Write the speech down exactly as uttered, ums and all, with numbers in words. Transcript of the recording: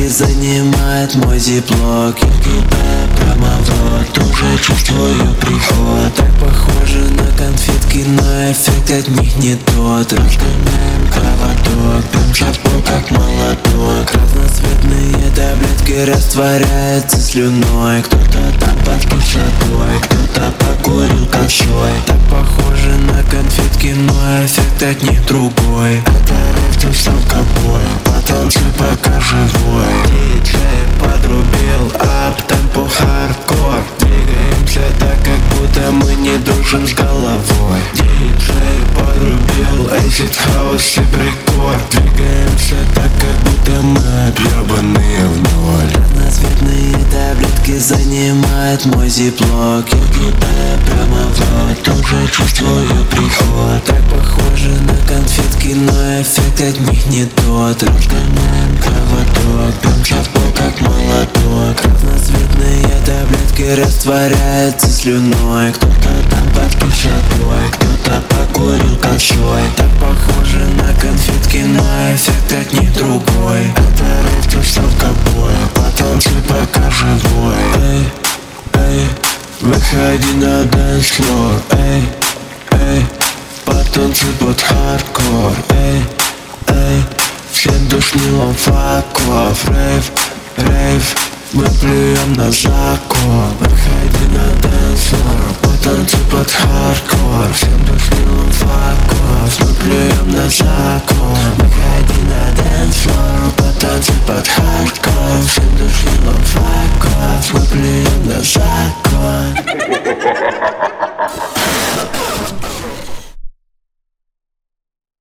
таблетки занимает мой зиплок. Я кидаю прямо в рот, уже чувствую приход. Так похоже на конфетки, но эффект от них не тот. Разгоняем кровоток, пьем шампунь как молоток. Разноцветные таблетки растворяются слюной. Кто-то там под кислотой, кто-то покурил ковшой. Так похоже на конфетки, но эффект от них другой. Это рейв, тусовка, бой, потанцуй пока живой. Диджей подрубил ап-темпо хардкор. Двигаемся так, как будто мы не дружим с головой. Диджей подрубил acid house и брикборд. Двигаемся так, как будто мы объебанные в ноль. Разноцветные таблетки занимает мой зиплок. Я кидаю прямо в рот, уже чувствую приход. Так похоже на конфетки, но эффект от них не тот. Разгоняем кровоток, пьем шампунь как молоток. Разноцветные таблетки растворяются слюной. Кто-то там под кислотой, кто-то покурил ковшой. Так похоже на конфетки, но эффект от них другой. Это рейв, тусовка, бой, потанцуй пока живой. Эй, эй, выходи на дэнс-флор. Эй, эй, потанцуй под хардкор. Эй, эй, всем душнилом факов. Рейв, рейв, мы плюем на закон. Выходи на дэнс-флор, потанцуй под хардкор. Всем душнилом факов, мы плюем на закон. Выходи на дэнс-флор, потанцуй под хардкор. Всем душнилом факов, мы плюем